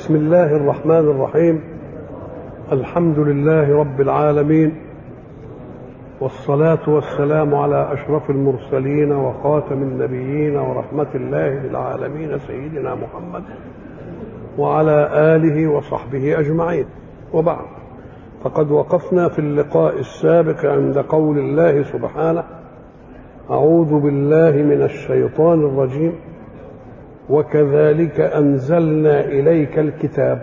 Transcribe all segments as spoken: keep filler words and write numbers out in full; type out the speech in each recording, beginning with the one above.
بسم الله الرحمن الرحيم. الحمد لله رب العالمين، والصلاة والسلام على أشرف المرسلين وخاتم النبيين ورحمة الله للعالمين سيدنا محمد وعلى آله وصحبه أجمعين. وبعد، فقد وقفنا في اللقاء السابق عند قول الله سبحانه: أعوذ بالله من الشيطان الرجيم، وكذلك أنزلنا إليك الكتاب،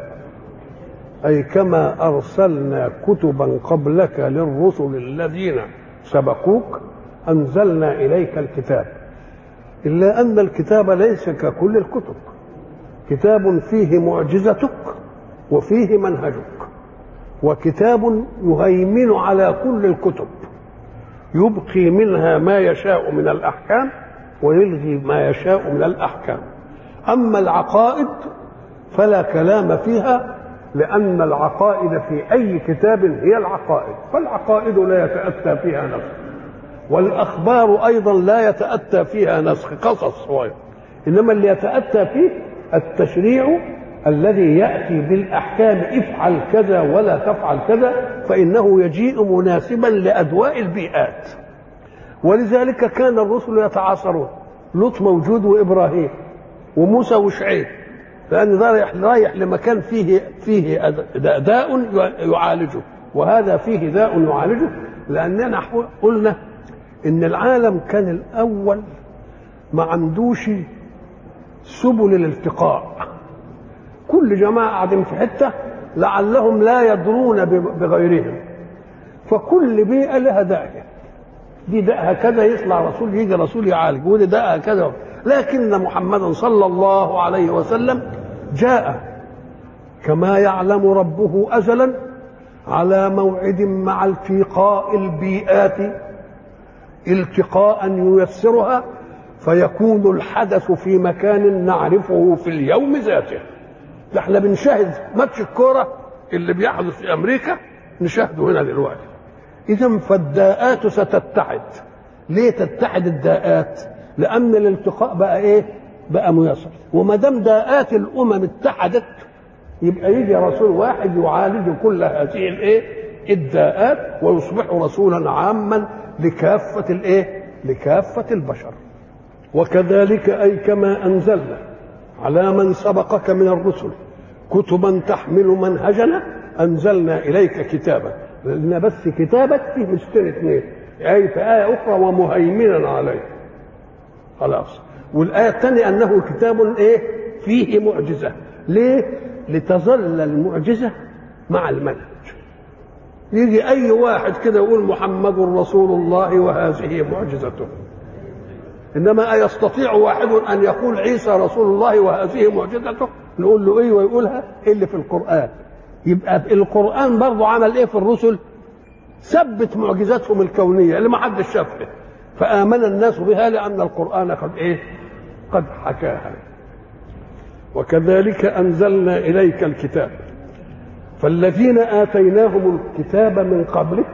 أي كما أرسلنا كتبا قبلك للرسل الذين سبقوك أنزلنا إليك الكتاب. إلا أن الكتاب ليس ككل الكتب، كتاب فيه معجزتك وفيه منهجك، وكتاب يهيمن على كل الكتب، يبقي منها ما يشاء من الأحكام ويلغي ما يشاء من الأحكام. أما العقائد فلا كلام فيها، لأن العقائد في أي كتاب هي العقائد، فالعقائد لا يتأتى فيها نسخ، والأخبار أيضا لا يتأتى فيها نسخ، قصص صغير، إنما اللي يتأتى فيه التشريع الذي يأتي بالأحكام: افعل كذا ولا تفعل كذا، فإنه يجيء مناسبا لأدواء البيئات. ولذلك كان الرسل يتعاصرون، لوط موجود وإبراهيم وموسى وشعيب، لأن ده رايح رايح لمكان فيه فيه داء يعالجه، وهذا فيه داء يعالجه. لأننا قلنا إن العالم كان الأول ما عندوش سبل الالتقاء، كل جماعة قاعدين في حتة لعلهم لا يدرون بغيرهم، فكل بيئة لها داء، دي داءها كذا يطلع رسول يجي رسول يعالج، ودي داءها كذا. لكن محمدا صلى الله عليه وسلم جاء كما يعلم ربه أزلا على موعد مع التقاء البيئات التقاء ييسرها، فيكون الحدث في مكان نعرفه في اليوم ذاته. احنا بنشاهد ماتش الكوره اللي بيحدث في امريكا، نشاهده هنا دلوقتي. اذا فالداءات ستتحد. ليه تتحد الداءات؟ لان الالتقاء بقى ايه؟ بقى ميسر. وما دام داءات الامم اتحدت، يبقى يجي رسول واحد يعالج كل هذه الايه؟ الداءات، ويصبح رسولا عاما لكافه الايه؟ لكافه البشر. وكذلك أي كما أنزلنا على من سبقك من الرسل كتبا تحمل منهجنا أنزلنا إليك كتابا. لأن بس كتابك فيه مستند اثنين، آية في آية أخرى ومهيمنا عليه، خلاص. والآية الثانية أنه كتاب إيه؟ فيه معجزة. ليه؟ لتظل المعجزة مع المنهج. يجي أي واحد كده يقول محمد رسول الله وهذه معجزته، إنما يستطيع واحد أن يقول عيسى رسول الله وهذه معجزته؟ نقول له إيه ويقولها؟ اللي في القرآن. يبقى القرآن برضه عمل إيه في الرسل؟ ثبت معجزاتهم الكونية اللي ما حدش شافها، فآمن الناس بها لأن القرآن قد إيه؟ قد حكاها. وكذلك أنزلنا إليك الكتاب، فالذين آتيناهم الكتاب من قبلك،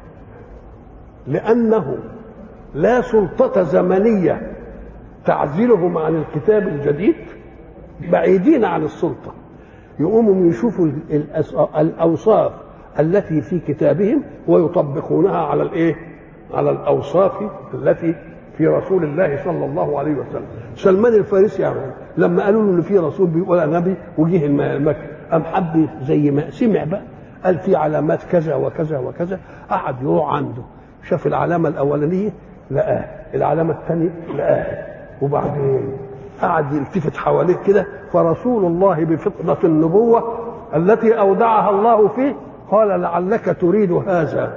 لأنه لا سلطة زمنية تعزلهم عن الكتاب الجديد، بعيدين عن السلطة، يقوموا يشوفوا الأوصاف التي في كتابهم ويطبقونها على الإيه؟ على الأوصاف التي في رسول الله صلى الله عليه وسلم. سلمان الفارسي يعني لما قالوا له إن في رسول بيقول نبي وجه المكة، أم حب زي ما سمع بقى، قال في علامات كذا وكذا وكذا، قعد يروح عنده، شاف العلامة الأولانية لقاه، العلامة الثانية لقاه، وبعدين قعد يلتفت حواليه كده. فرسول الله بفطنة النبوة التي أودعها الله فيه قال: لعلك تريد هذا،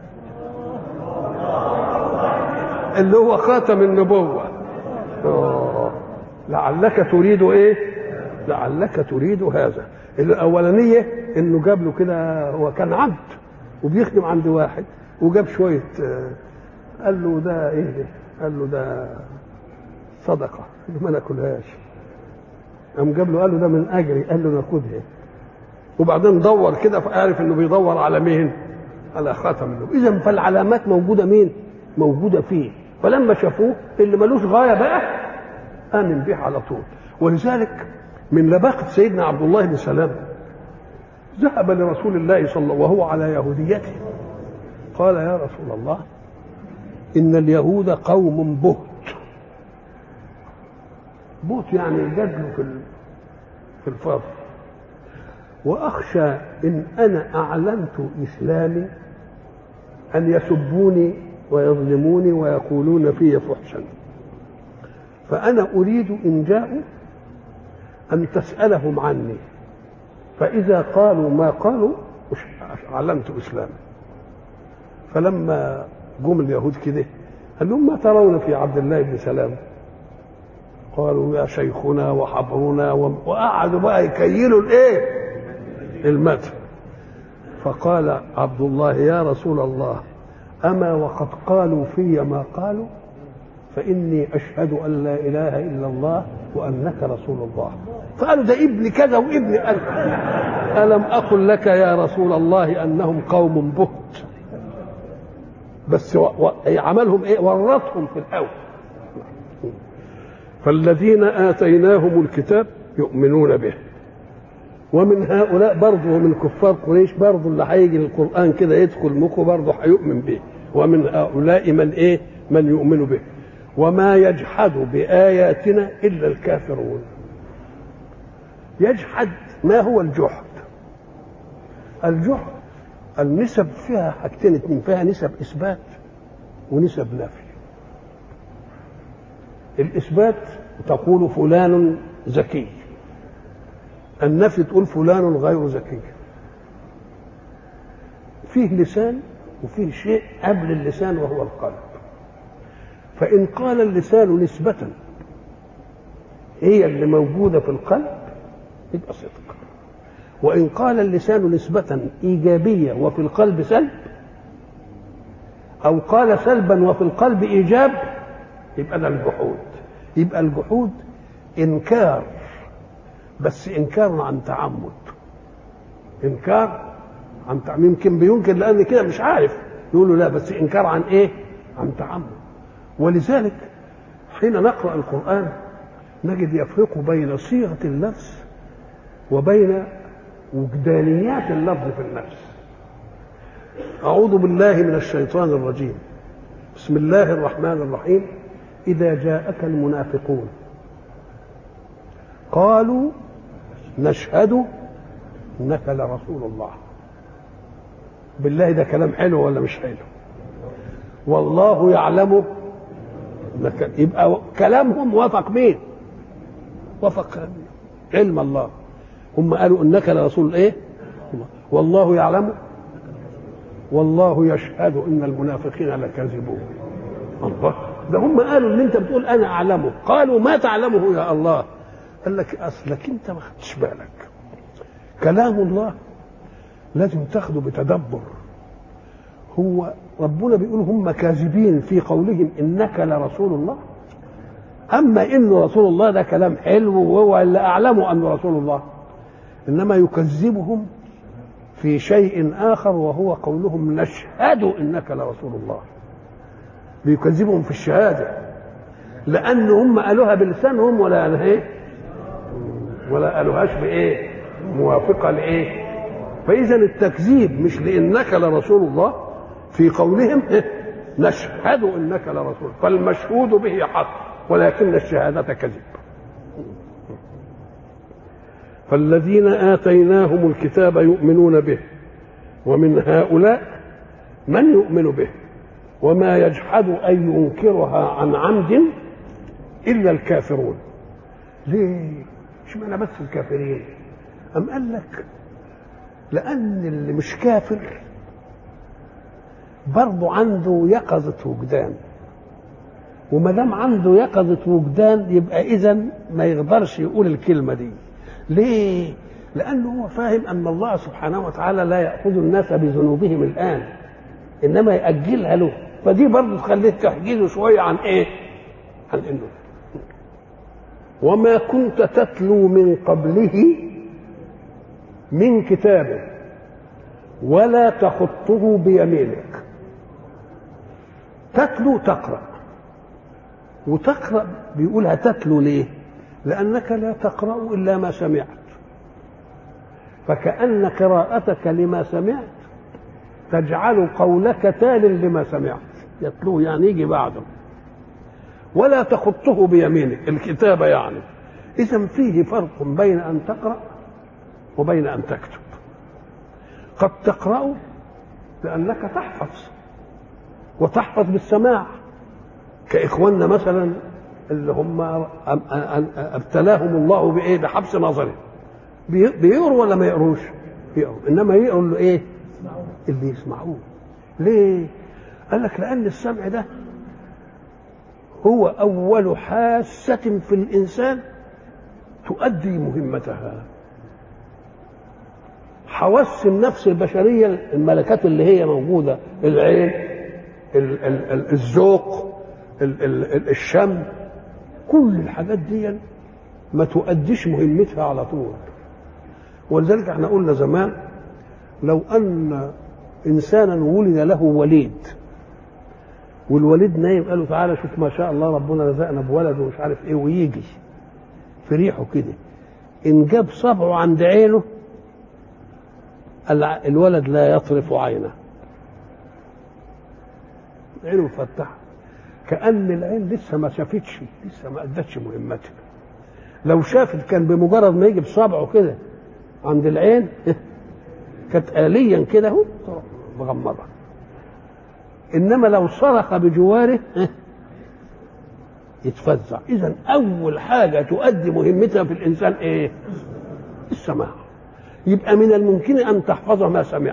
اللي هو خاتم النبوة. أوه. لعلك تريد ايه؟ لعلك تريد هذا. الأولانية إنه جاب له كده، هو كان عبد وبيخدم عند واحد، وجاب شوية، قال له ده ايه ده؟ قال له ده صدقه، ما ناكلهاش. قام جاب له قال له ده من اجري، قال له ناخدها. وبعدين دور كده فعرف انه بيدور على مين؟ على خاتم النبوة. اذا فالعلامات موجوده مين؟ موجوده فيه. فلما شافوه اللي ملوش غايه بقى امن به على طول. ولذلك من لباقة سيدنا عبد الله بن سلام ذهب لرسول الله صلى الله عليه وسلم وهو على يهوديته، قال يا رسول الله إن اليهود قوم بهت. بهت يعني جدل في في الفضل، وأخشى إن أنا أعلنت إسلامي أن يسبوني ويظلموني ويقولون في فحشا، فأنا أريد إن جاءوا أن تسألهم عني، فإذا قالوا ما قالوا أعلنت إسلامي. فلما جم اليهود كده قال لهم ما ترون في عبد الله بن سلام؟ قالوا يا شيخنا وحبرنا، وقعدوا بقى يكيلوا الايه المتن. فقال عبد الله يا رسول الله أما وقد قالوا في ما قالوا فإني أشهد أن لا إله إلا الله وأنك رسول الله. فقالوا ده ابن كذا وابن ألف. ألم أقل لك يا رسول الله أنهم قوم بهت؟ بس و... و... عملهم إيه؟ ورطهم في الأول. فالذين آتيناهم الكتاب يؤمنون به، ومن هؤلاء برضه ومن كفار قريش برضه اللي هيجي القرآن كده يدخل مخه برضه هيؤمن به، ومن هؤلاء من إيه؟ من يؤمن به. وما يجحد بآياتنا إلا الكافرون. يجحد، ما هو الجحد؟ الجحد النسب فيها حاجتين اتنين، فيها نسب إثبات ونسب نفي. الإثبات تقول فلان ذكي، النفي تقول فلان غير ذكي. فيه لسان وفيه شيء قبل اللسان وهو القلب. فإن قال اللسان نسبة هي اللي موجودة في القلب يبقى صدق، وإن قال اللسان نسبة إيجابية وفي القلب سلب، أو قال سلبا وفي القلب إيجاب، يبقى ده الجحود. يبقى الجحود إنكار، بس إنكار عن تعمد. إنكار عن تعمد، يمكن بينكر لأن كده مش عارف، يقولوا لا، بس إنكار عن إيه؟ عن تعمد. ولذلك حين نقرأ القرآن نجد يفرق بين صيغة اللفظ وبين وجدانيات اللفظ في النفس. أعوذ بالله من الشيطان الرجيم. بسم الله الرحمن الرحيم. إذا جاءك المنافقون قالوا نشهد إنك لرسول الله. بالله ده كلام حلو ولا مش حلو؟ والله يعلم. يبقى كلامهم وافق مين؟ وافق علم الله. هم قالوا إنك لرسول إيه؟ والله يعلم والله يشهد إن المنافقين لكاذبون. الله، ده هم قالوا اللي انت بتقول انا اعلمه. قالوا ما تعلمه يا الله؟ قال لك اصلك انت ما خدتش بالك. كلام الله لازم تاخده بتدبر. هو ربنا بيقول هم كاذبين في قولهم انك لرسول الله. اما انه رسول الله ده كلام حلو وهو اللي اعلمه انه رسول الله، انما يكذبهم في شيء اخر وهو قولهم نشهد انك لرسول الله. بيكذبهم في الشهاده لان هم قالوها بلسانهم ولا قالوها ايه؟ ولا قالوهاش بايه؟ موافقه لايه؟ فاذا التكذيب مش لانك لرسول الله في قولهم نشهد انك لرسول، فالمشهود به حق ولكن الشهاده كذب. فالذين آتيناهم الكتاب يؤمنون به، ومن هؤلاء من يؤمن به، وما يجحد أن ينكرها عن عمد إلا الكافرون. ليه؟ اشمعنى بس الكافرين؟ أم قال لك لأن اللي مش كافر برضه عنده يقظة وجدان، وما دام عنده يقظة وجدان يبقى إذن ما يقدرش يقول الكلمة دي. ليه؟ لأنه هو فاهم أن الله سبحانه وتعالى لا يأخذ الناس بذنوبهم الآن، إنما يأجلها له. فدي برضه تخليه تحجيزه شوية عن إيه؟ عن إنه وما كنت تتلو من قبله من كتابه ولا تخطه بيمينك. تتلو تقرأ، وتقرأ بيقولها تتلو ليه؟ لأنك لا تقرأ إلا ما سمعت، فكأن قراءتك لما سمعت تجعل قولك تال لما سمعت، يتلوه يعني يجي بعده، ولا تخطه بيمينك الكتابة يعني. إذن فيه فرق بين أن تقرأ وبين أن تكتب. قد تقرأ لأنك تحفظ، وتحفظ بالسماع، كإخواننا مثلا اللي هم ابتلاهم الله بإيه؟ بحبس نظري، بيقروا ولا ما يقروش؟ يقروا، إنما يقروا اللي إيه؟ اللي يسمعوه. ليه؟ قال لك لأن السمع ده هو أول حاسة في الإنسان تؤدي مهمتها. حواس النفس البشرية، الملكات اللي هي موجودة، العين، ال ال ال الذوق، ال ال الشم، كل الحاجات دي ما تؤديش مهمتها على طول. ولذلك احنا قلنا زمان لو أن إنسانا ولد له وليد، والوليد نايم، قالوا تعالى شوف ما شاء الله ربنا رزقنا بولد ومش عارف ايه، ويجي في ريحه كده، إن جاب صبعه عند عينه الولد لا يطرف عينه، عينه مفتحه، كأن العين لسه ما شافتش، لسه ما أدتش مهمتها. لو شافت كان بمجرد ما يجي بصبعه كده عند العين كانت آليا كده اهو مغمضة. إنما لو صرخ بجواره يتفزع. إذن أول حاجة تؤدي مهمتها في الإنسان إيه؟ السماع. يبقى من الممكن أن تحفظ ما سمعت،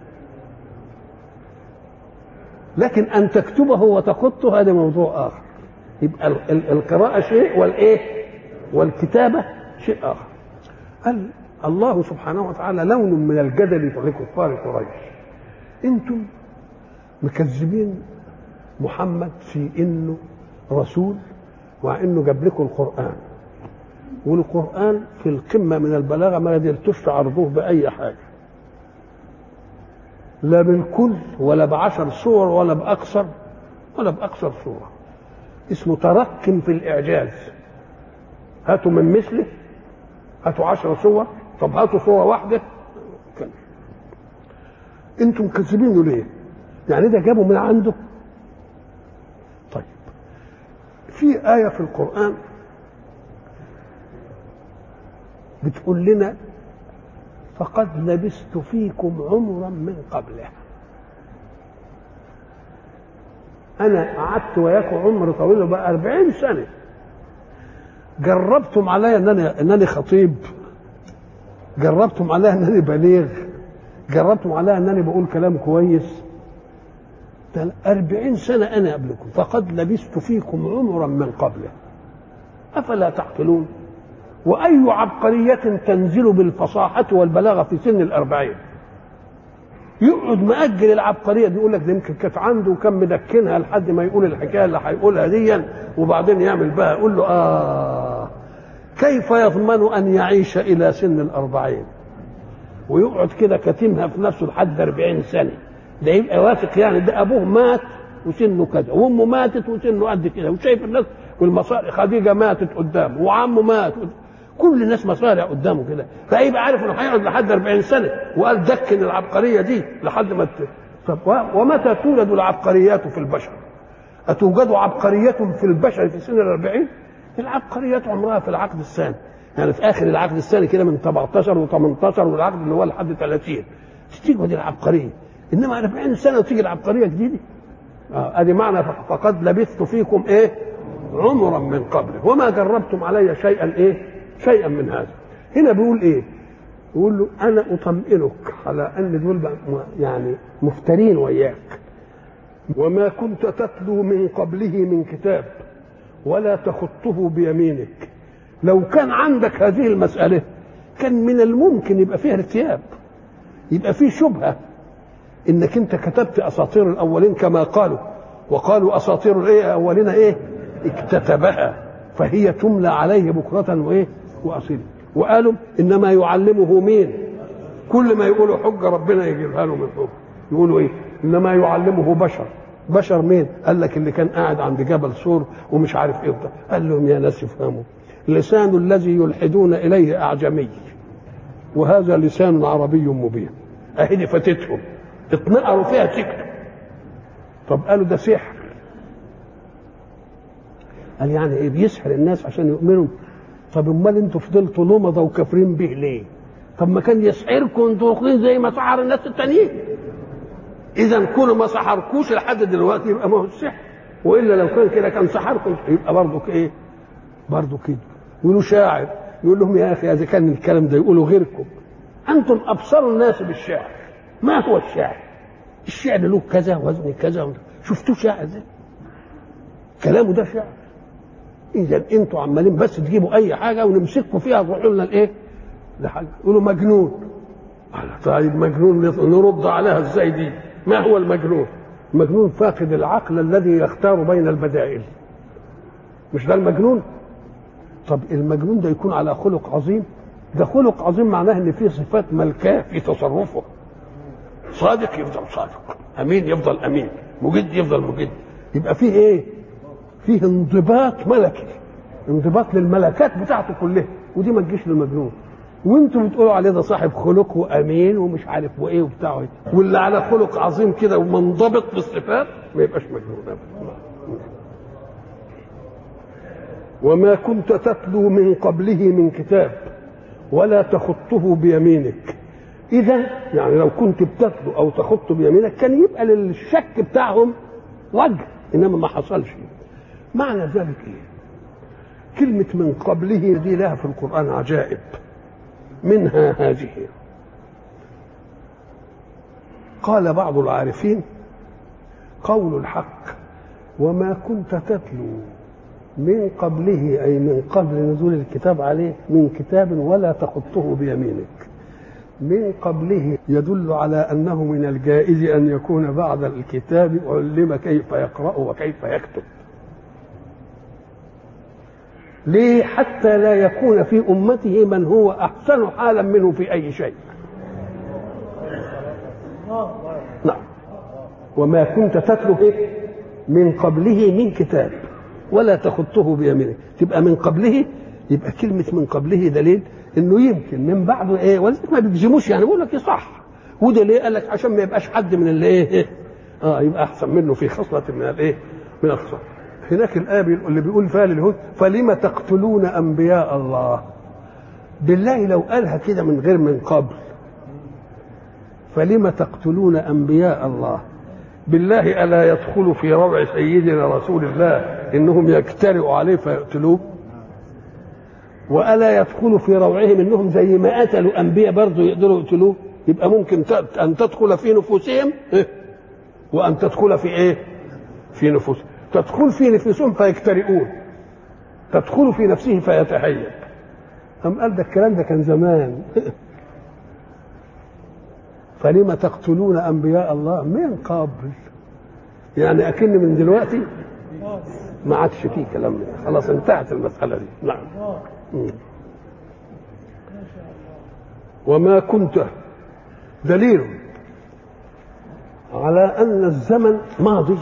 لكن أن تكتبه وتخطه هذا موضوع آخر. يبقى القراءة شيء والإيه؟ والكتابة شيء آخر. قال الله سبحانه وتعالى لون من الجدل لكفار قريش، أنتم مكذبين محمد في إنه رسول وإنه جاب لكم القرآن، والقرآن في القمة من البلاغة ما قدرتوش تعرضوه بأي حاجة، لا بالكل ولا بعشر صور ولا بأكثر ولا بأكثر صورة. اسمه تركم في الإعجاز. هاتوا من مثله، هاتوا عشر صور، طب هاتوا صورة واحدة. انتم مكذبينه ليه؟ يعني ده جابوا من عنده؟ طيب في آية في القرآن بتقول لنا فقد لبثت فيكم عمرا من قبله. أنا قعدت وياكم عمر طويل بقى أربعين سنة، جربتم عليا أنني أنني خطيب، جربتم عليا أنني بليغ، جربتم عليا أنني بقول كلام كويس. ده أربعين سنة أنا قبلكم، فقد لبثت فيكم عمرا من قبله أفلا تعقلون. وأي عبقرية تنزل بالفصاحة والبلاغة في سن الأربعين؟ يقعد مأجل العبقرية دي، يقول لك ده يمكن كانت عنده وكان مدكنها لحد ما يقول الحكاية اللي هيقولها دي وبعدين يعمل بها. يقول له آه كيف يضمن أن يعيش إلى سن الأربعين؟ ويقعد كده كاتمها في نفسه لحد أربعين سنة. ده يبقى واثق يعني ده أبوه مات وسنه كذا، وأمه ماتت وسنه قد كده، وشايف الناس والمصاري، خديجة ماتت قدامه وعمه مات، كل الناس مصارع قدامه كده، فيبقى عارف انه هيقعد لحد أربعين سنة، وقال دكن العبقرية دي لحد ما ت... طب ومتى تولد العبقريات في البشر؟ أتوجد عبقرية في البشر في سن الأربعين؟ العبقريات عمرها في العقد الثاني، يعني في آخر العقد الثاني كده من سبعتاشر وثمانية عشر والعقد اللي هو لحد ثلاثين تيجي العبقرية. إنما أربعين سنة وتيجي العبقرية جديدة. آه ادي معنى فقد لبثت فيكم ايه؟ عمرا من قبله وما جربتم علي شيئا ايه؟ شيئا من هذا. هنا بيقول ايه؟ يقول له انا اطمئنك على ان دول يعني مفترين وياك. وما كنت تتلو من قبله من كتاب ولا تخطه بيمينك. لو كان عندك هذه المسألة كان من الممكن يبقى فيها ارتياب، يبقى فيه شبهة انك انت كتبت اساطير الاولين كما قالوا، وقالوا اساطير الايه اولين ايه اكتتبها فهي تملى عليه بكرة وايه واصيلا. وقالوا انما يعلمه مين؟ كل ما يقولوا حجة ربنا يجيبها له من حجة. يقولوا ايه؟ انما يعلمه بشر. بشر مين؟ قال لك اللي كان قاعد عند جبل صور ومش عارف ايه. قال لهم يا ناس افهموا لسان الذي يلحدون إليه أعجمي وهذا لسان عربي مبين. أهدي فاتتهم اتنقروا فيها تكتب. طب قالوا ده سحر. قال يعني ايه بيسحر الناس عشان يؤمنوا؟ طب امال انتوا فضلتوا لمضه وكافرين به ليه؟ طب ما كان يسحركم انتوا واخدين زي ما سحر الناس التانيين. اذا كونوا ما سحركوش لحد دلوقتي يبقى ما هو السحر، والا لو كان كده كان سحركم يبقى برضه ايه؟ برضه كده. يقولوا شاعر، يقول لهم يا اخي اذا كان الكلام ده يقولوا غيركم، انتم ابصروا الناس بالشعر. ما هو الشعر؟ الشعر له كذا وزن كذا، شفتوه شاعر ده؟ كلامه ده شعر. اذا انتوا عمالين بس تجيبوا اي حاجه ونمسكوا فيها تروحوا لنا الايه؟ لحاجه يقولوا مجنون. طيب مجنون نرد عليها ازاي دي؟ ما هو المجنون؟ المجنون فاقد العقل الذي يختار بين البدائل. مش ده المجنون؟ طب المجنون ده يكون على خلق عظيم؟ ده خلق عظيم معناه ان فيه صفات ملكاه في تصرفه. صادق يفضل صادق، امين يفضل امين، مجد يفضل مجد. يبقى فيه ايه؟ فيه انضباط ملكي، انضباط للملكات بتاعته كلها، ودي ما تجيش للمجنون. وانتم بتقولوا عليه ده صاحب خلق وامين ومش عارف وايه وبتاع ايه، واللي على خلق عظيم كده ومنضبط بالصفات ما يبقاش مجنون ابدا. وما كنت تتلو من قبله من كتاب ولا تخطه بيمينك. اذا يعني لو كنت بتتلو او تخط بيمينك كان يبقى للشك بتاعهم وجه، انما ما حصلش. معنى ذلك ايه؟ كلمة من قبله دي لها في القرآن عجائب، منها هذه. قال بعض العارفين قول الحق وما كنت تتلو من قبله أي من قبل نزول الكتاب عليه من كتاب ولا تخطه بيمينك. من قبله يدل على أنه من الجائز أن يكون بعد الكتاب علم كيف يقرأ وكيف يكتب. ليه؟ حتى لا يكون في أمته من هو أحسن حالا منه في أي شيء. نعم. وما كنت تتلو إيه؟ من قبله من كتاب ولا تخطه بيمينك. تبقى من قبله، يبقى كلمة من قبله دليل إنه يمكن من بعده إيه، ولذلك ما بيجزموش يعني، بيقول لك إيه صح. وده ليه؟ قال لك عشان ما يبقاش حد من اللي إيه آه يبقى أحسن منه في خصلة من الإيه من الخصال. هناك الآية اللي بيقول فيها لليهود فلم تقتلون أنبياء الله. بالله لو قالها كده من غير من قبل، فلم تقتلون أنبياء الله، بالله ألا يدخل في روع سيدنا رسول الله إنهم يجترئوا عليه فيقتلوه؟ وألا يدخل في روعهم إنهم زي ما قتلوا أنبياء برضه يقدروا يقتلوه؟ يبقى ممكن أن تدخل في نفوسهم وأن تدخل في إيه؟ في نفوسهم. تدخل في نفسهم فيجترئون، تدخل في نفسه فيتهيب. أم قال ده الكلام ده كان زمان. فلما تقتلون أنبياء الله من قبل، يعني أكن من دلوقتي ما عادش فيه كلام منه، خلاص انتهت المسألة دي. نعم. وما كنت دليل على أن الزمن ماضي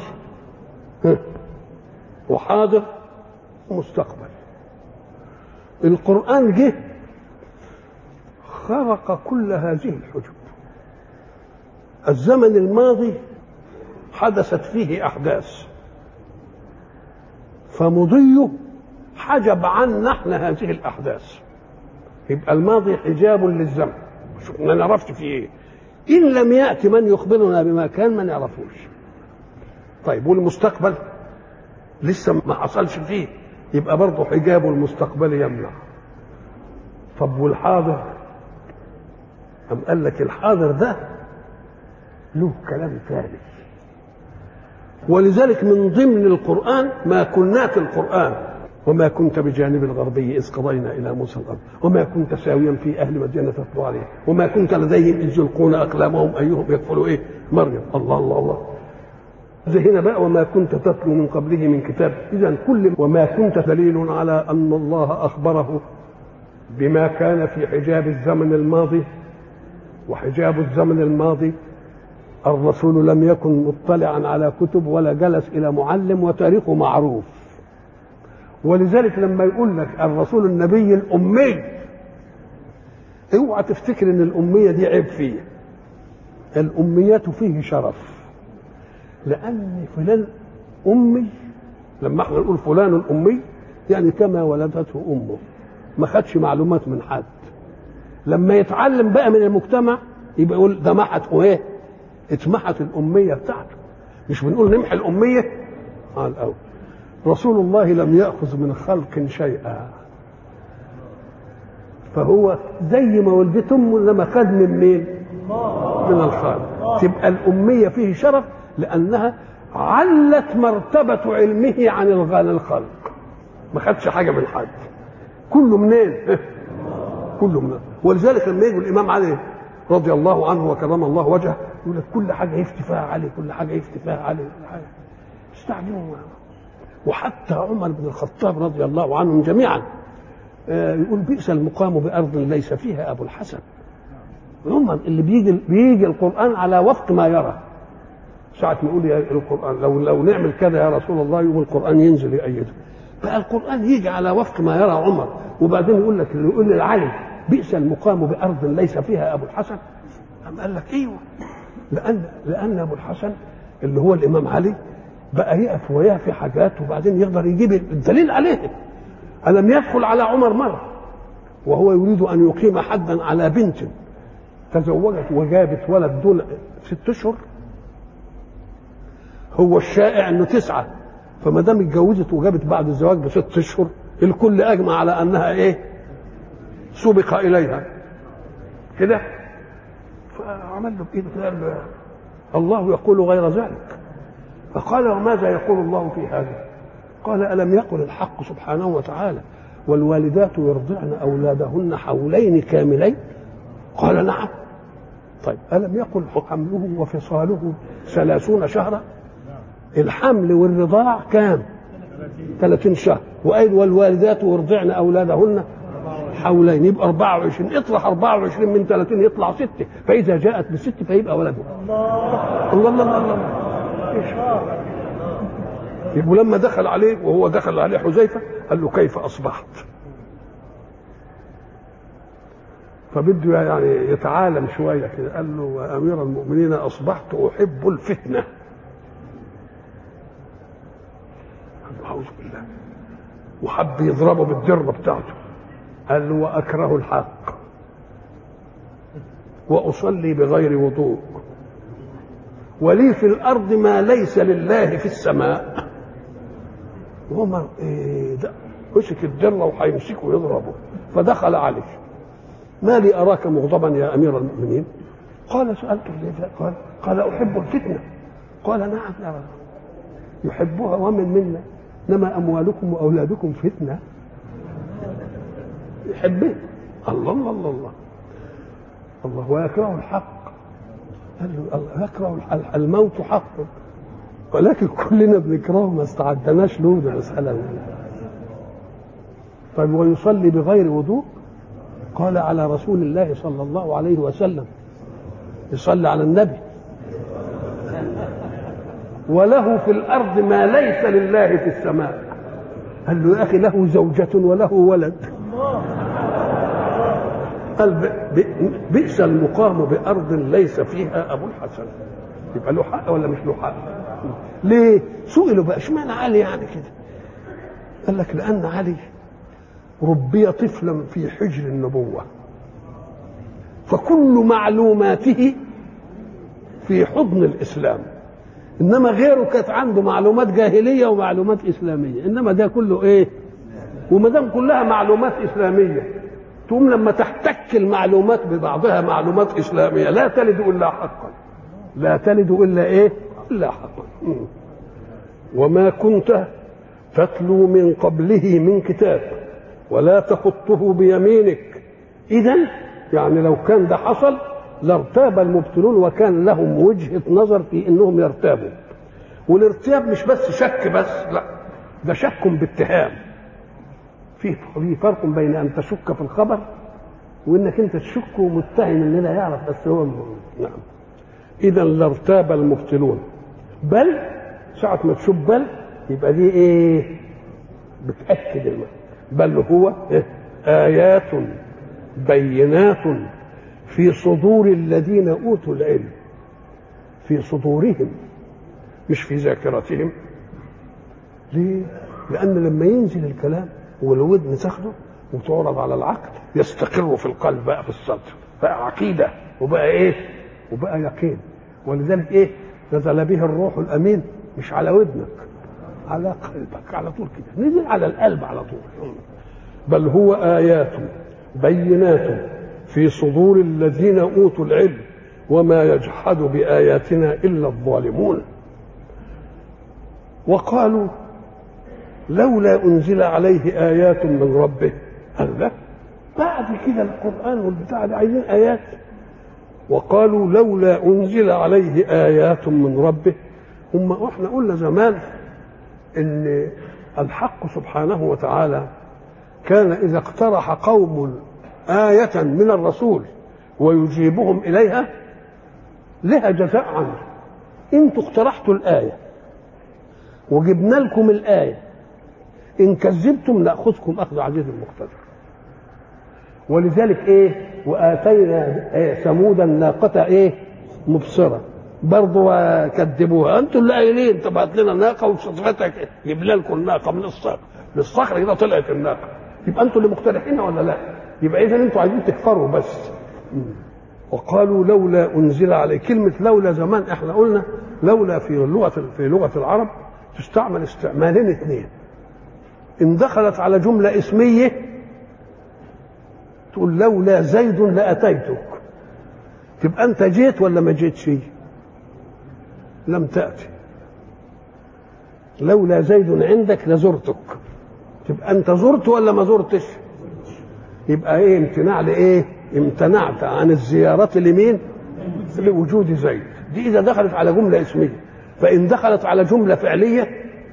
وحاضر ومستقبل. القرآن جه خرق كل هذه الحجب. الزمن الماضي حدثت فيه أحداث فمضيه حجب عنا احنا هذه الأحداث، يبقى الماضي حجاب للزمن ما نعرفش فيه ايه. إن لم يأتي من يخبرنا بما كان ما نعرفوش. طيب والمستقبل لسه ما حصلش فيه، يبقى برضه حجاب المستقبل يمنع. طب والحاضر؟ أم قال لك الحاضر ده له كلام ثاني. ولذلك من ضمن القرآن ما كنات القرآن وما كنت بجانب الغربي إذ قضينا إلى موسى الأمر وما كنت ساويا في أهل مدينة تتلو عليه وما كنت لديهم إذ يلقون أقلامهم أيهم يكفل إيه مريم. الله الله الله. هنا بقى وما كنت تتلو من قبله من كتاب. إذن كل وما كنت دليل على أن الله أخبره بما كان في حجاب الزمن الماضي. وحجاب الزمن الماضي الرسول لم يكن مطلعا على كتب ولا جلس إلى معلم وتاريخه معروف، ولذلك لما يقول لك الرسول النبي الأمي، اوعى تفتكر ان الأمية دي عيب فيه. الأمية فيه شرف، لأن فلان أمي، لما احنا نقول فلان الأمي يعني كما ولدته أمه، ما خدش معلومات من حد. لما يتعلم بقى من المجتمع يبقى يقول ده محت ايه؟ اتمحت الأمية بتاعته. مش بنقول نمحي الأمية على الأول. رسول الله لم يأخذ من خلق شيئا، فهو زي ما ولدت امه لما خد من مين؟ من الخالق. تبقى الأمية فيه شرف لأنها علت مرتبة علمه عن الخلق، ما خدش حاجة من حد، كله منين؟ كله منين. ولذلك لما يجي الإمام علي رضي الله عنه وكرم الله وجهه يقول لك كل حاجة يفتي فيها علي، كل حاجة يفتي فيها علي، كل حاجة استعجلوا. وحتى عمر بن الخطاب رضي الله عنهم جميعا يقول بئس المقام بأرض ليس فيها أبو الحسن. هم اللي بيجي بيجي القرآن على وفق ما يرى. ساعة ما يقول يا القرآن لو لو نعمل كذا يا رسول الله، يوم القرآن ينزل يأيده. بقى القرآن يجي على وفق ما يرى عمر، وبعدين يقول لك اللي يقول لعلي بئس المقام بأرض ليس فيها أبو الحسن. قام قال لك ايوه، لأن لأن أبو الحسن اللي هو الإمام علي بقى يقف وياه في حاجات وبعدين يقدر يجيب الدليل عليه. ألم يدخل على عمر مرة وهو يريد أن يقيم حدا على بنت تزوجت وجابت ولد دون ست أشهر؟ هو الشائع أنه تسعة، فما دام اتجوزت وجابت بعد الزواج بست أشهر الكل أجمع على أنها إيه؟ سبق إليها كده. فعمل له بإيده قال له الله يقول غير ذلك. فقال وماذا يقول الله في هذا؟ قال ألم يقل الحق سبحانه وتعالى والوالدات يرضعن أولادهن حولين كاملين؟ قال نعم. طيب ألم يقل حمله وفصاله ثلاثون شهرا؟ الحمل والرضاع كام؟ ثلاثين شهر. وقال والوالدات يرضعن أولادهن حولين، يبقى أربعة وعشرين. اطرح أربعة وعشرين من ثلاثين يطلع ستة، فإذا جاءت بست فيبقى ولده. الله الله الله الله, الله. يبقى لما دخل عليه وهو دخل عليه حذيفة قال له كيف أصبحت؟ فبده يعني يتعالم شوية كده. قال له يا أمير المؤمنين أصبحت أحب الفتنة. قال له أعوذ بالله، وحب يضربه بالدرة بتاعته. قال له وأكره الحق وأصلي بغير وضوء ولي في الأرض ما ليس لله في السماء. عمر إيه ده؟ مسك الدرة وهيمسكه ويضربه. فدخل عليه ما لي أراك مغضبا يا أمير المؤمنين؟ قال سألته ليه؟ قال قال أحب الفتنة. قال نعم يا رب يحبها ومن منا، إنما أموالكم وأولادكم فتنة. يحبه الله الله الله الله الله. ويكره الحق، قال له يكره الموت حق، ولكن كلنا بنكرهه ما استعدناش له، ده مسألة. طيب ويصلي بغير وضوء؟ قال على رسول الله صلى الله عليه وسلم، يصلي على النبي. وله في الأرض ما ليس لله في السماء. قال له يا أخي له زوجة وله ولد. قال بئس المقام بأرض ليس فيها أبو الحسن. يبقى له حق ولا مش له حق؟ ليه؟ سئلوا بقى اشمعنى علي يعني كده؟ قال لك لأن علي ربي طفلا في حجر النبوة، فكل معلوماته في حضن الإسلام، إنما غيره كانت عنده معلومات جاهلية ومعلومات إسلامية، إنما ده كله إيه؟ وما دام كلها معلومات إسلامية تقوم لما تحتك المعلومات ببعضها معلومات إسلامية لا تلد إلا حقا، لا تلد إلا إيه؟ إلا حقا. وما كنت تتلو من قبله من كتاب ولا تخطه بيمينك. إذن يعني لو كان ده حصل لارتاب المبتلون، وكان لهم وجهة نظر في إنهم يرتابوا. والارتياب مش بس شك بس، لا ده شك باتهام. في في فرق بين أن تشك في الخبر وإنك أنت تشك ومتهم إن لا يعرف بس هو. نعم. إذا لارتاب المبتلون. بل ساعة ما تشوف بل يبقى دي إيه؟ بتأكد المعنى. بل هو آيات بينات في صدور الذين أوتوا العلم، في صدورهم مش في ذاكرتهم. ليه؟ لأن لما ينزل الكلام والودن تاخده وتعرض على العقل يستقر في القلب بقى، في الصدر بقى عقيدة وبقى إيه؟ وبقى يقين. ولذلك إيه؟ نزل به الروح الأمين مش على ودنك، على قلبك على طول كده، نزل على القلب على طول. بل هو آيات بينات في صدور الذين أوتوا العلم وما يجحد بآياتنا إلا الظالمون. وقالوا لولا أنزل عليه آيات من ربه. قال لا، بعد كده القرآن والبتاع ده عايزين آيات. وقالوا لولا أنزل عليه آيات من ربه. هم احنا قلنا زمان ان الحق سبحانه وتعالى كان إذا اقترح قوم آية من الرسول ويجيبهم إليها لها جزاء عنه. انتوا اقترحتوا الآية وجبنا لكم الآية، إن كذبتم نأخذكم أخذ عزيز المقتدر. ولذلك إيه؟ وآتينا إيه؟ ثمود الناقة إيه؟ مبصرة، برضو كذبوها. أنتوا اللي قايلين طب هات لنا ناقة وصفتك جبنا لكم الناقة من الصخر للصخر كده طلعت الناقة. يبقى أنتوا اللي مقترحينها ولا لا؟ يبقى إذا أنتوا عايزين تكفروا بس. وقالوا لولا أنزل عليه. كلمة لولا زمان احنا قلنا لولا في اللغة في لغة العرب تستعمل استعمالين اثنين. إن دخلت على جملة اسمية تقول لولا زيد لأتيتك، تبقى أنت جيت ولا ما جيتش؟ لم تأتي. لولا زيد عندك لزرتك، تبقى أنت زرت ولا ما زرتش؟ يبقى إيه؟ امتناع لإيه؟ امتنعت عن الزيارة لمين؟ لوجود زيد. دي إذا دخلت على جملة اسمية. فإن دخلت على جملة فعلية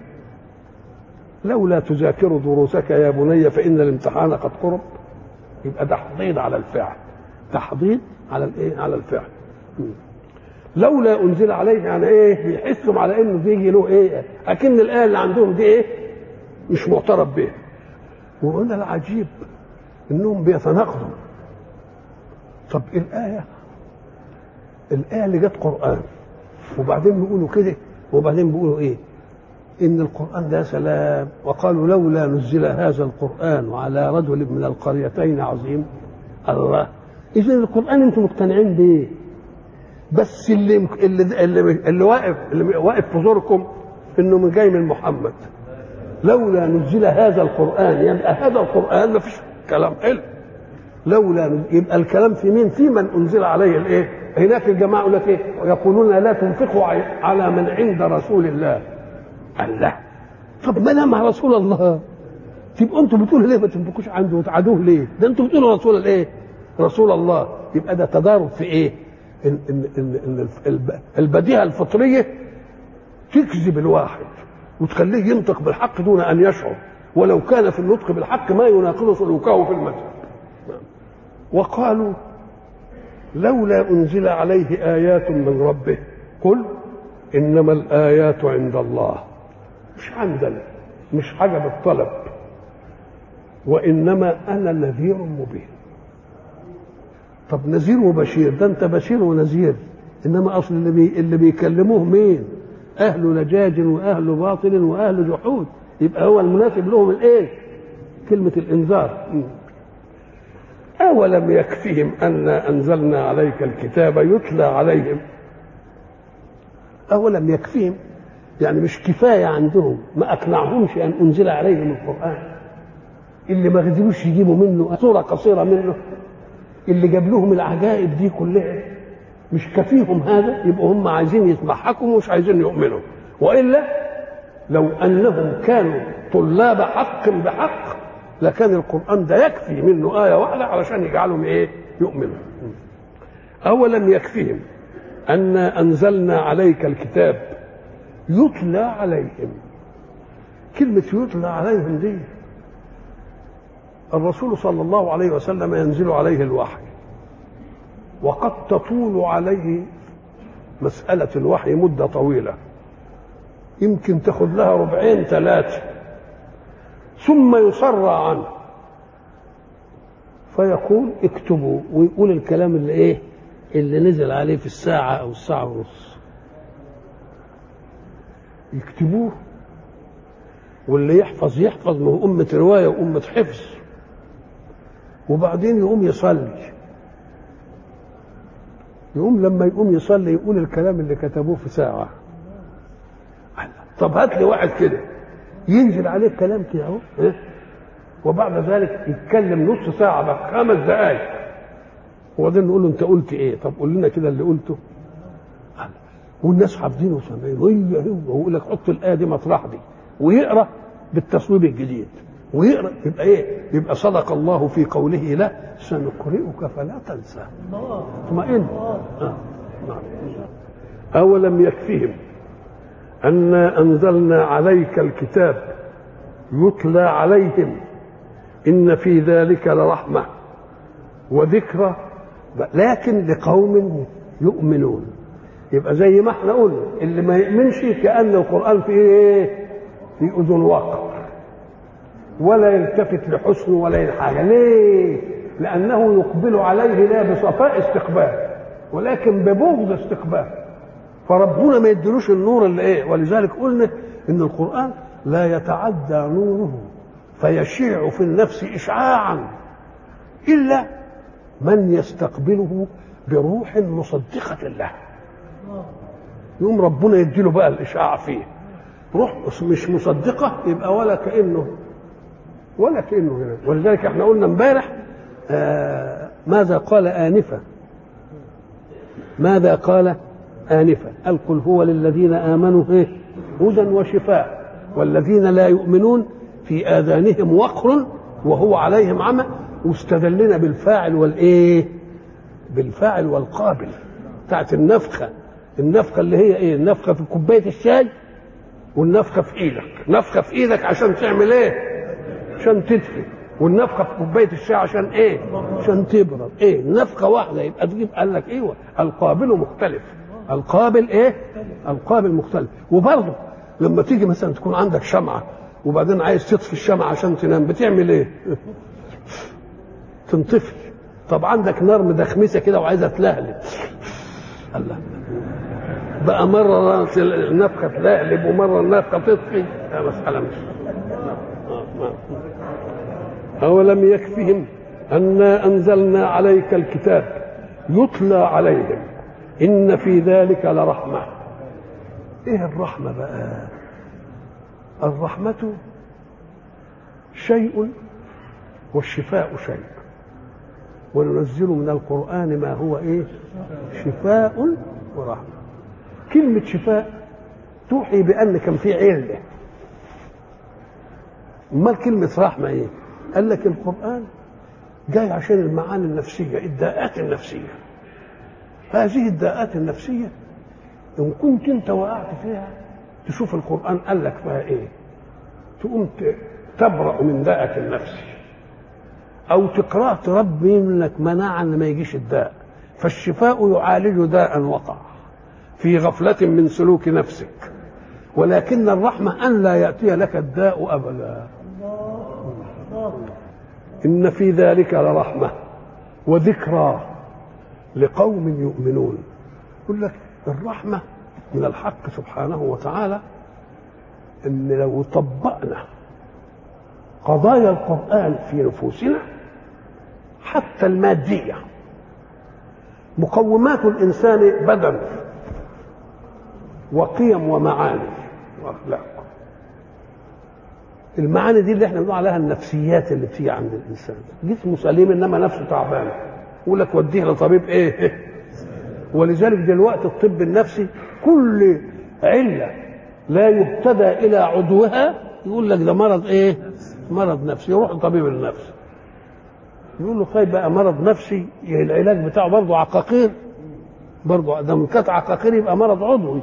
لولا تذاكر دروسك يا بني فإن الامتحان قد قرب، يبقى تحضيض على الفعل، تحضيض على الايه؟ على الفعل. لولا انزل عليه يعني ايه؟ بيحسوا على انه بيجي له ايه؟ اكن الايه اللي عندهم دي ايه؟ مش معترف بها. وقلنا العجيب انهم بيتناقضوا. طب الايه الايه اللي جت قران وبعدين بيقولوا كده وبعدين بيقولوا ايه؟ إن القرآن ده سلام. وقالوا لولا نزل هذا القرآن على رجل من القريتين عظيم. الله، إذن القرآن أنتم مقتنعين بيه، بس اللي اللي اللي, اللي واقف اللي واقف في زوركم إنه من جاي من محمد. لولا نزل هذا القرآن، يبقى هذا القرآن ما فيش كلام حلو. لولا يبقى الكلام في مين؟ في من أنزل عليه الإيه؟ هناك الجماعة يقول لك إيه؟ يقولون لا تنفقوا على من عند رسول الله. الله، طب ما انا مع رسول الله، تبقوا انتوا بتقولوا ليه ما تنفقوش عنده وتعادوه ليه؟ ده انتوا بتقولوا رسول الايه؟ رسول الله. يبقى ده تضارب في ايه؟ إن إن إن إن البديهه الفطريه تكذب الواحد وتخليه ينطق بالحق دون ان يشعر، ولو كان في النطق بالحق ما يناقض سلوكه في المذهب. وقالوا لولا انزل عليه ايات من ربه. قل انما الايات عند الله، مش عندنا، مش حاجه بالطلب. وانما انا نذير مبين. طب نذير وبشير، ده انت بشير ونذير، انما اصل اللي, بي اللي بيكلموه مين؟ اهل لجاج واهل باطل واهل جحود، يبقى هو المناسب لهم الايه؟ كلمه الانذار. اولم يكفيهم انا انزلنا عليك الكتاب يتلى عليهم. اولم يكفيهم يعني مش كفايه عندهم، ما اقنعهمش ان انزل عليهم القران. اللي ما قدروش يجيبوا منه صوره قصيره منه، اللي جاب لهم العجائب دي كلها، مش كفيهم هذا؟ يبقوا هم عايزين يتمحكوا ومش عايزين يؤمنوا. والا لو انهم كانوا طلاب حق بحق لكان القران ده يكفي منه ايه واحده علشان يجعلهم ايه؟ يؤمنوا. اولم يكفيهم أن أنزلنا عليك الكتاب يتلى عليهم. كلمة يتلى عليهم دي الرسول صلى الله عليه وسلم ينزل عليه الوحي، وقد تطول عليه مسألة الوحي مدة طويلة، يمكن تاخد لها ربعين ثلاثة، ثم يصرى عنه فيقول اكتبوا، ويقول الكلام اللي ايه اللي نزل عليه في الساعة او الساعة ونص، يكتبوه. واللي يحفظ يحفظ، ما هو أمة رواية وأمة حفظ. وبعدين يقوم يصلي، يقوم لما يقوم يصلي يقول الكلام اللي كتبوه في ساعة. طب هات لي واحد كده ينزل عليه الكلام كده اهو، وبعد ذلك يتكلم نص ساعة بقى خمس دقايق، وبعدين نقول له انت قلت ايه؟ طب قول لنا كده اللي قلته. والناس حافظينه وسامعين، هي هو يقول لك حط الآية دي مطرح دي، ويقرأ بالتصويب الجديد، ويقرأ يبقى ايه؟ يبقى صدق الله في قوله لا سنقرئك فلا تنسى. اطمئن. أولم يكفهم أنا أنزلنا عليك الكتاب يتلى عليهم إن في ذلك لرحمة وذكرى لكن لقوم يؤمنون. يبقى زي ما احنا قلنا اللي ما يؤمنش كأن القرآن فيه ايه؟ في أذن واقع، ولا يلتفت لحسنه ولا لحاجة. ليه؟ لأنه يقبل عليه لا بصفاء استقبال ولكن ببغض استقبال، فربنا ما يدلوش النور اللي ايه. ولذلك قلنا ان القرآن لا يتعدى نوره فيشيع في النفس إشعاعا إلا من يستقبله بروح مصدقة له، يوم ربنا يديله بقى الإشعاع فيه. روح مش مصدقة يبقى ولا كأنه ولا كأنه هنا. ولذلك احنا قلنا امبارح آه ماذا قال آنفا، ماذا قال آنفا؟ قال قل هو للذين آمنوا ايه هدى وشفاء والذين لا يؤمنون في آذانهم وقر وهو عليهم عمى. واستدلنا بالفاعل والايه بالفاعل والقابل بتاعت النفخة. النفخة اللي هي ايه؟ النفخة في كوباية الشاي والنفخة في ايدك. نفخة في ايدك عشان تعمل ايه؟ عشان تدفي. والنفخة في كوباية الشاي عشان ايه؟ عشان تبرد. ايه؟ نفخة واحدة يبقى تجيب. قال لك ايوه القابل مختلف. القابل ايه؟ القابل مختلف. وبرضه لما تيجي مثلا تكون عندك شمعة وبعدين عايز تطفي الشمعة عشان تنام بتعمل ايه؟ تنطفي. طب عندك نار مدخمسة كده وعايزة تلهلب، الله بقى مرة النفخة تلهلب ومرة النفخة تطفي. لا مسألة مش. أولم يكفهم أنا أنزلنا عليك الكتاب يتلى عليهم إن في ذلك لرحمة. إيه الرحمة بقى؟ الرحمة شيء والشفاء شيء، وننزل من القرآن ما هو إيه؟ شفاء ورحمة. كلمة شفاء توحي بأن كان في علة. أمال كلمة رحمة إيه؟ قال لك القرآن جاي عشان المعاني النفسية، الداءات النفسية. هذه الداءات النفسية إن كنت أنت وقعت فيها تشوف القرآن قال لك فيها إيه، تقوم تبرأ من داءك النفسي، أو تقرأ تربي منك مناعا لما يجيش الداء. فالشفاء يعالج داء وقع في غفلة من سلوك نفسك، ولكن الرحمة أن لا يأتي لك الداء أبدا. إن في ذلك لرحمة وذكرى لقوم يؤمنون. يقول لك الرحمة من الحق سبحانه وتعالى إن لو طبقنا قضايا القرآن في نفوسنا حتى المادية، مقومات الإنسان بدن وقيم ومعاني وأخلاق. المعاني دي اللي احنا بنقول عليها النفسيات اللي بتيجي عند الإنسان. جسمه سليم إنما نفسه تعبان، يقول لك وديه لطبيب إيه. ولذلك دلوقتي الطب النفسي كل علة لا يبتدى إلى عضوها يقول لك ده مرض إيه؟ مرض نفسي. يروح لطبيب النفس يقول له طيب بقى مرض نفسي العلاج بتاعه برضه عقاقير، برضه ده من كانت عقاقير يبقى مرض عضوي.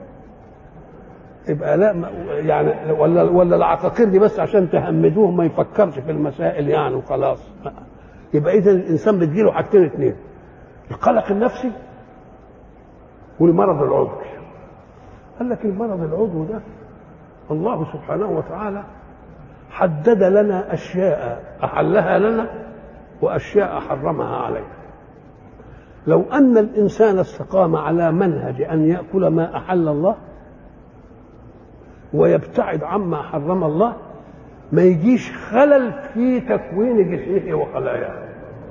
يبقى لا يعني ولا ولا العقاقير دي بس عشان تهمدوه ما يفكرش في المسائل يعني وخلاص. يبقى اذا الانسان بتجيله حاجتين اثنين، القلق النفسي والمرض العضوي. قال لك المرض العضوي ده الله سبحانه وتعالى حدد لنا أشياء أحلها لنا وأشياء حرمها علينا. لو أن الإنسان استقام على منهج أن يأكل ما أحل الله ويبتعد عما حرم الله ما يجيش خلل في تكوين جسمه وخلاياه.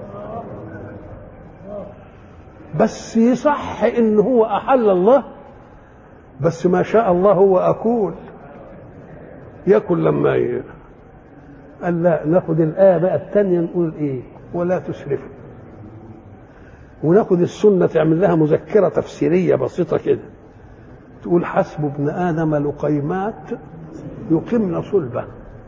بس يصح إن هو أحل الله، بس ما شاء الله هو أكول يأكل لما ي... قال لا، ناخد الآية بقى الثانية نقول إيه؟ ولا تسرفوا. وناخد السنة تعمل لها مذكرة تفسيرية بسيطة كده تقول حسب ابن آدم لقيمات يقمن صلبه.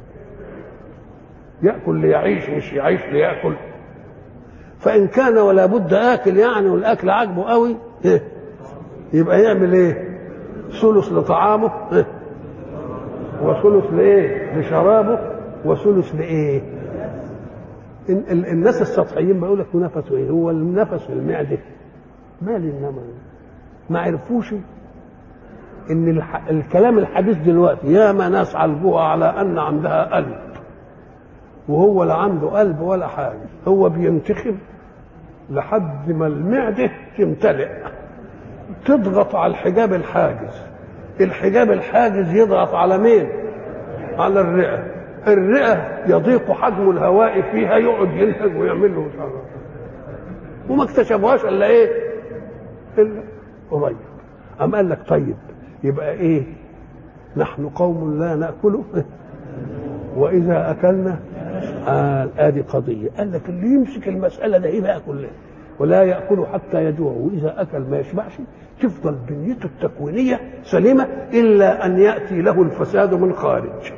يأكل ليعيش مش يعيش ليأكل. فإن كان ولا بد آكل يعني والأكل عاجبه قوي إيه؟ يبقى يعمل إيه؟ ثلث لطعامه إيه؟ وثلث لإيه؟ لشرابه وثلث لإيه؟ الناس السطحيين بيقول لك نفسه إيه؟ هو النفس في المعدة مالي إنما ما عرفوش إن الح... الكلام الحديث دلوقتي يا ما ناس عالجوها على أن عندها قلب وهو لا عنده قلب ولا حاجة، هو بينتخب لحد ما المعدة تمتلئ تضغط على الحجاب الحاجز، الحجاب الحاجز يضغط على مين؟ على الرئة، الرئة يضيق حجم الهواء فيها يقعد ينهج ويعمل له شر وما اكتشفوهاش الا ايه؟ الا قريب. أم قال لك طيب يبقى ايه؟ نحن قوم لا نأكله وإذا أكلنا آه ادي قضيه. قال لك اللي يمسك المساله ده ايه بقى كلها؟ ولا ياكل حتى يجوع، واذا اكل ما يشبعش، تفضل بنيته التكوينيه سليمه الا ان ياتي له الفساد من خارج.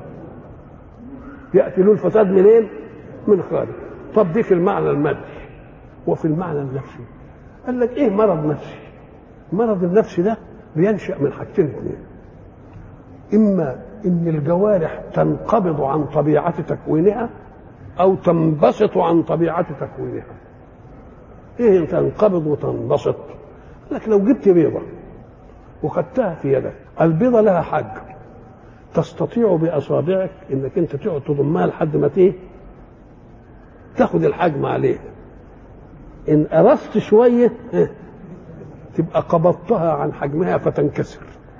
ياتي له الفساد منين؟ من خارج. طب دي في المعنى المادي وفي المعنى النفسي. قال لك ايه مرض نفسي؟ مرض النفسي ده بينشا من حاجتين اثنين، اما ان الجوارح تنقبض عن طبيعه تكوينها او تنبسط عن طبيعه تكوينها. ايه تنقبض وتنبسط؟ لك لو جبت بيضه وخدتها في يدك، البيضه لها حجم تستطيع باصابعك انك انت تقعد تضمها لحد ما تيه تاخد الحجم عليه. ان قرصت شويه تبقى قبضتها عن حجمها فتنكسر.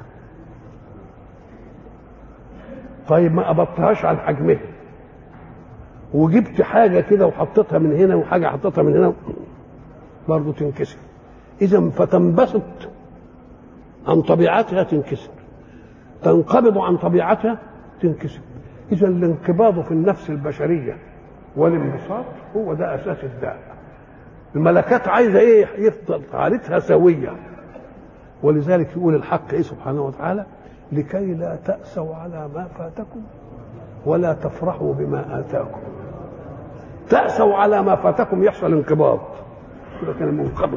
طيب ما قبضتهاش عن حجمها وجبت حاجه كده وحطيتها من هنا وحاجه حطيتها من هنا برضه تنكسر. اذا فتنبسط عن طبيعتها تنكسر، تنقبض عن طبيعتها تنكسر. اذا الانقباض في النفس البشريه والانبساط هو ده اساس الداء. الملكات عايزه ايه؟ يفضل حالتها سويه. ولذلك يقول الحق ايه سبحانه وتعالى: لكي لا تأسوا على ما فاتكم ولا تفرحوا بما آتاكم. تأسوا على ما فاتكم يحصل انقباض، كده كان منقبض.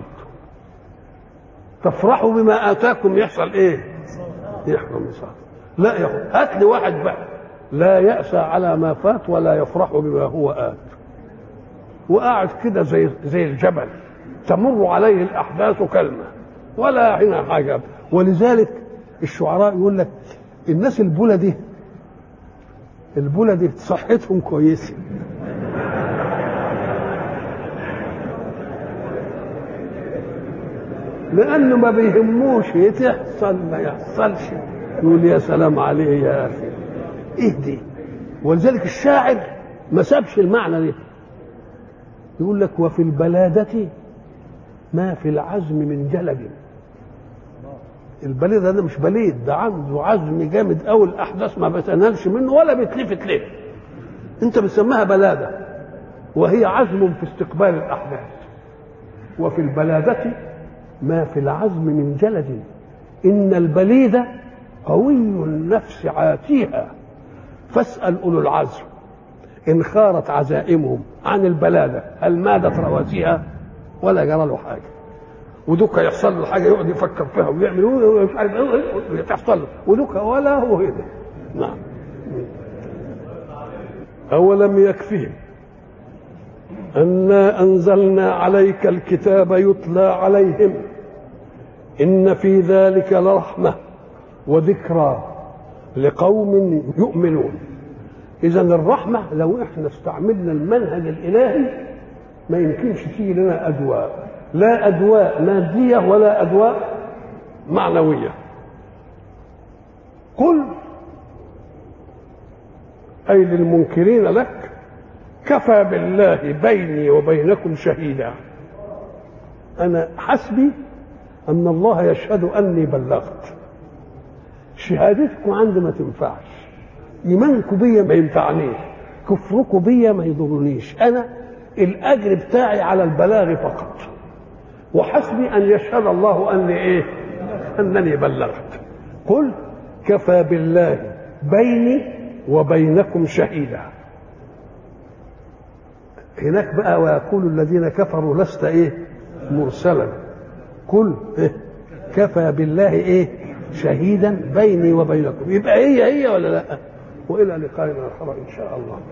تفرحوا بما آتاكم يحصل ايه؟ يحصل انبساط. لا يا اخو، هات لي واحد بقى لا يأسى على ما فات ولا يفرح بما هو آت، وقاعد كده زي زي الجبل تمر عليه الأحداث كلمة ولا هنا حاجة. ولذلك الشعراء يقول لك الناس البلدي البلدي صحتهم كويسه، لانه ما بيهموش يحصل ما يحصلش، يقول يا سلام عليه يا اخي ايه دي. ولذلك الشاعر ما سابش المعنى ده، يقول لك وفي البلادة ما في العزم من جلد. البليد ده مش بليد، ده عنده عزم جامد قوي، الاحداث ما بتنالش منه ولا بتلفت ليه. انت بتسميها بلاده وهي عزم في استقبال الاحداث. وفي البلاده ما في العزم من جلد، ان البليد قوي النفس عاتيها فاسال اولو العزم ان خارت عزائمهم عن البلاده هل مادت رواسيها ولا جرى له حاجه. ودوكا يحصل له حاجه يقعد يفكر فيها ويعمل مش عارف ايه تحصل له، ودوكا ولا هو هنا. نعم. اولم يكفهم انا انزلنا عليك الكتاب يتلى عليهم ان في ذلك لرحمه وذكرى لقوم يؤمنون. إذا الرحمة لو إحنا استعملنا المنهج الإلهي ما يمكنش تيجي لنا أدواء، لا أدواء مادية ولا أدواء معنوية. قل أي للمنكرين لك كفى بالله بيني وبينكم شهيدا، أنا حسبي أن الله يشهد أني بلغت. شهادتكم عندي ما تنفعش، إيمانكم بيا ما ينفعنيش، كفركم بيا ما يضرنيش، أنا الأجر بتاعي على البلاغ فقط، وحسبي أن يشهد الله أني إيه؟ أنني بلغت. قل كفى بالله بيني وبينكم شهيدا. هناك بقى ويقول الذين كفروا لست إيه؟ مرسلا. قل إيه؟ كفى بالله إيه؟ شهيدا بيني وبينكم. يبقى هي هي ولا لا؟ وإلى لقاء آخر إن شاء الله.